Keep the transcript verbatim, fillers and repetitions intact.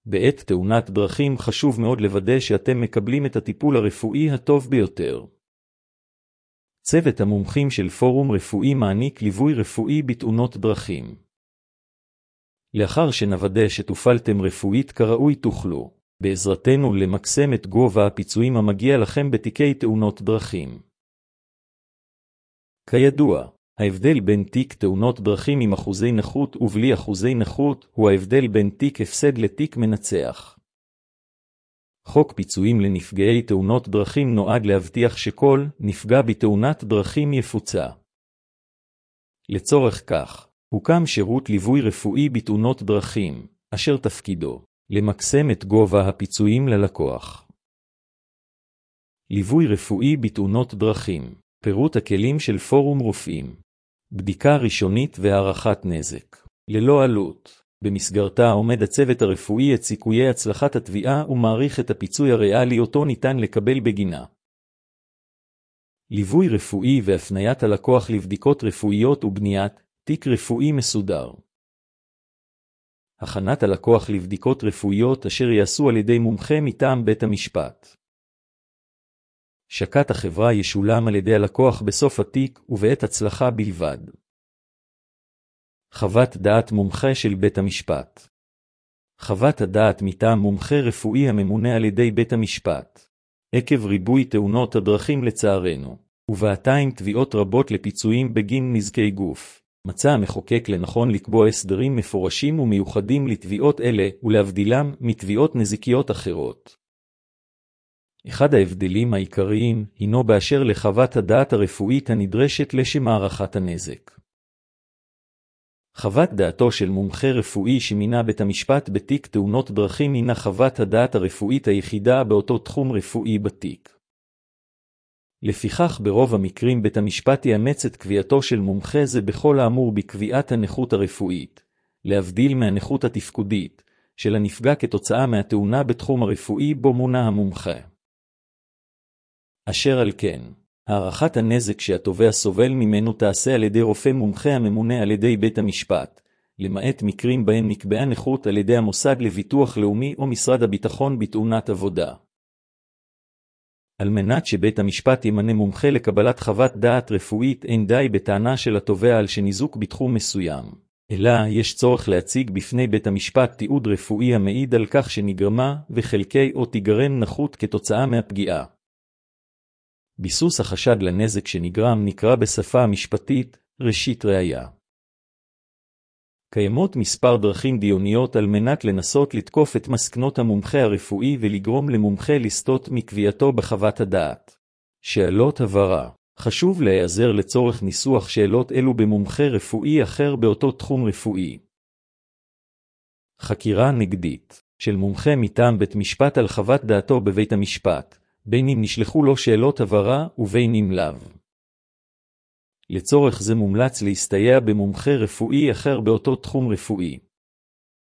בעת תאונת דרכים חשוב מאוד לוודא שאתם מקבלים את הטיפול הרפואי הטוב ביותר. צוות המומחים של פורום רפואי מעניק ליווי רפואי בתאונות דרכים. לאחר שנוודא שטופלתם רפואית כראוי תוכלו, בעזרתנו, למקסם את גובה הפיצויים המגיע לכם בתיקי תאונות דרכים. כידוע, ההבדל בין תיק תאונות דרכים עם אחוזי נכות ובלי אחוזי נכות הוא ההבדל בין תיק הפסד לתיק מנצח. חוק פיצויים לנפגעי תאונות דרכים נועד להבטיח שכל נפגע בתאונת דרכים יפוצה. לצורך כך, הוקם שירות ליווי רפואי בתאונות דרכים, אשר תפקידו למקסם את גובה הפיצויים ללקוח. ליווי רפואי בתאונות דרכים, פירוט הכלים של פורום רופאים, בדיקה ראשונית והערכת נזק, ללא עלות. במסגרתה עומד הצוות הרפואי את סיכויי הצלחת התביעה ומעריך את הפיצוי הריאלי אותו ניתן לקבל בגינה. ליווי רפואי והפניית הלקוח לבדיקות רפואיות ובניית תיק רפואי מסודר. הכנת הלקוח לבדיקות רפואיות אשר יעשו על ידי מומחה מטעם בית המשפט. שקת החברה ישולם על ידי הלקוח בסוף התיק ובעת הצלחה בלבד. חוות דעת מומחה של בית המשפט. חוות הדעת מטעם מומחה רפואי הממונה על ידי בית המשפט. עקב ריבוי תאונות הדרכים לצערנו, ובעתיים תביעות רבות לפיצויים בגין נזקי גוף, מצא המחוקק לנכון לקבוע הסדרים מפורשים ומיוחדים לתביעות אלה ולהבדילם מתביעות נזיקיות אחרות. אחד ההבדלים העיקריים הינו באשר לחוות הדעת הרפואית הנדרשת לשם הערכת הנזק. חוות דעתו של מומחה רפואי שמינה בית המשפט בתיק תאונות דרכים הינה חוות הדעת הרפואית היחידה באותו תחום רפואי בתיק. לפיכך ברוב המקרים בית המשפט יאמץ את קביעתו של מומחה זה בכל האמור בקביעת הנכות הרפואית, להבדיל מהנכות התפקודית, של הנפגע כתוצאה מהתאונה בתחום הרפואי בו מונה המומחה. אשר על כן, הערכת הנזק שהתובע סובל ממנו תעשה על ידי רופא מומחה הממונה על ידי בית המשפט, למעט מקרים בהם נקבעה נכות על ידי המוסד לביטוח לאומי או משרד הביטחון בתאונת עבודה. על מנת שבית המשפט ימנה מומחה לקבלת חוות דעת רפואית אין די בטענה של התובע על שניזוק בתחום מסוים, אלא יש צורך להציג בפני בית המשפט תיעוד רפואי המעיד על כך שנגרמה וחלקי או תיגרם נכות כתוצאה מהפגיעה. ביסוס החשד לנזק שנגרם נקרא בשפה המשפטית ראשית ראיה. קיימות מספר דרכים דיוניות על מנת לנסות לתקוף את מסקנות המומחה הרפואי ולגרום למומחה לסטות מקביעתו בחוות הדעת. שאלות הבהרה. חשוב להיעזר לצורך ניסוח שאלות אלו במומחה רפואי אחר באותו תחום רפואי. חקירה נגדית של מומחה מטעם בית משפט על חוות דעתו בבית המשפט, בין אם נשלחו לו שאלות הבהרה ובין אם לאו. לצורך זה מומלץ להסתייע במומחה רפואי אחר באותו תחום רפואי.